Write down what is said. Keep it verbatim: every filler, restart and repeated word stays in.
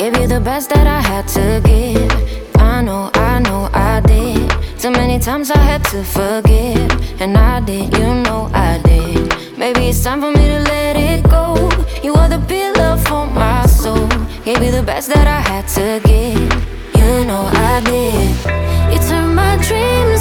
Gave you the best that I had to give. I know, I know I did. Too many times I had to forgive. And I did, you know I did. Maybe it's time for me to let it go. You are the pillar for my soul. Gave you the best that I had to give. You know I did. You turned my dreams